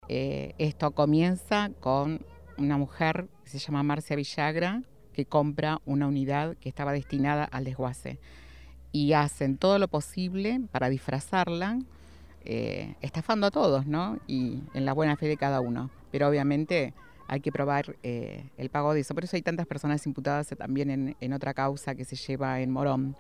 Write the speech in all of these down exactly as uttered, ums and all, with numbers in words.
Eh, esto comienza con una mujer que se llama Marcia Villagra, que compra una unidad que estaba destinada al desguace. Y hacen todo lo posible para disfrazarla, eh, estafando a todos, ¿no? Y en la buena fe de cada uno. Pero obviamente hay que probar eh, el pago de eso. Por eso hay tantas personas imputadas también en, en otra causa que se lleva en Morón.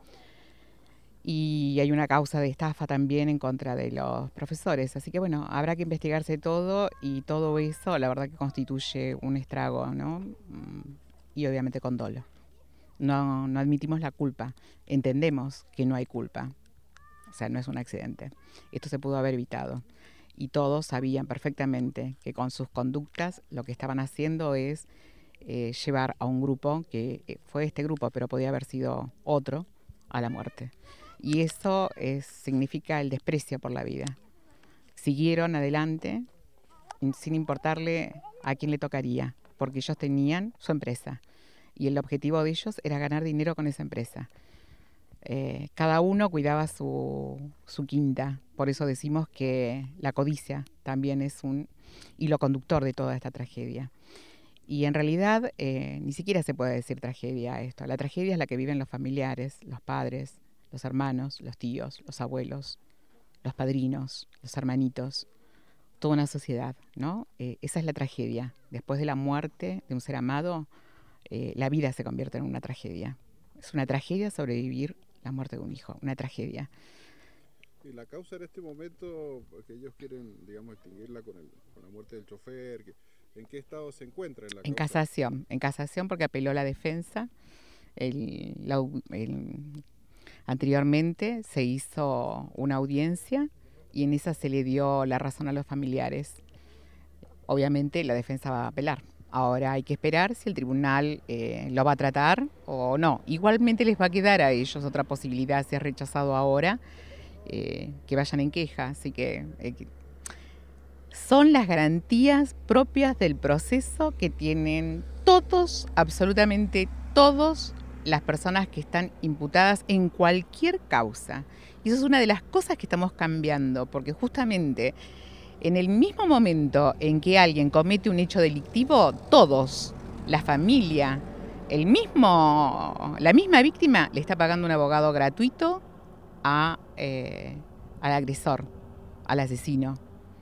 Y hay una causa de estafa también en contra de los profesores. Así que bueno, habrá que investigarse todo y todo eso, la verdad que constituye un estrago, ¿no? Y obviamente con dolo. No, no admitimos la culpa, entendemos que no hay culpa, o sea, no es un accidente. Esto se pudo haber evitado y todos sabían perfectamente que con sus conductas lo que estaban haciendo es eh, llevar a un grupo, que fue este grupo, pero podía haber sido otro, a la muerte. Y eso es, significa el desprecio por la vida. Siguieron adelante sin importarle a quién le tocaría, porque ellos tenían su empresa. Y el objetivo de ellos era ganar dinero con esa empresa. Eh, cada uno cuidaba su, su quinta, por eso decimos que la codicia también es un hilo conductor de toda esta tragedia. Y en realidad eh, ni siquiera se puede decir tragedia a esto. La tragedia es la que viven los familiares, los padres, los hermanos, los tíos, los abuelos, los padrinos, los hermanitos, toda una sociedad, ¿no? Eh, esa es la tragedia. Después de la muerte de un ser amado, Eh, la vida se convierte en una tragedia. Es una tragedia sobrevivir la muerte de un hijo, una tragedia. Y la causa en este momento, que ellos quieren, digamos, extinguirla con, el, con la muerte del chofer, que, ¿en qué estado se encuentra en la En causa? casación, en casación porque apeló la defensa. El, la, el, anteriormente se hizo una audiencia y en esa se le dio la razón a los familiares. Obviamente la defensa va a apelar. Ahora hay que esperar si el tribunal eh, lo va a tratar o no. Igualmente les va a quedar a ellos otra posibilidad, si es rechazado ahora, eh, que vayan en queja. Así que eh, son las garantías propias del proceso que tienen todos, absolutamente todos, las personas que están imputadas en cualquier causa. Y eso es una de las cosas que estamos cambiando, porque justamente en el mismo momento en que alguien comete un hecho delictivo, todos, la familia, el mismo, la misma víctima le está pagando un abogado gratuito a, eh, al agresor, al asesino.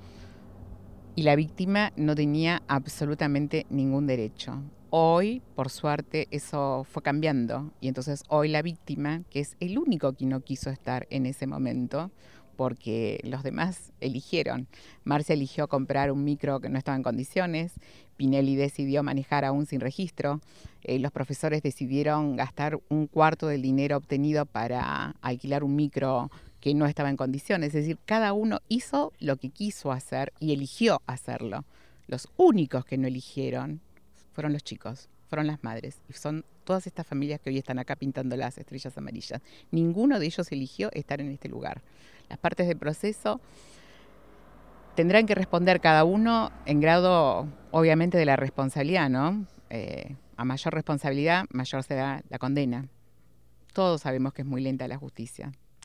Y la víctima no tenía absolutamente ningún derecho. Hoy, por suerte, eso fue cambiando. Y entonces hoy la víctima, que es el único que no quiso estar en ese momento, porque los demás eligieron. Marcia eligió comprar un micro que no estaba en condiciones, Pinelli decidió manejar aún sin registro, eh, los profesores decidieron gastar un cuarto del dinero obtenido para alquilar un micro que no estaba en condiciones. Es decir, cada uno hizo lo que quiso hacer y eligió hacerlo. Los únicos que no eligieron fueron los chicos, fueron las madres, y son todas estas familias que hoy están acá pintando las estrellas amarillas. Ninguno de ellos eligió estar en este lugar. Las partes del proceso tendrán que responder cada uno en grado, obviamente, de la responsabilidad, ¿no? Eh, a mayor responsabilidad, mayor será la condena. Todos sabemos que es muy lenta la justicia.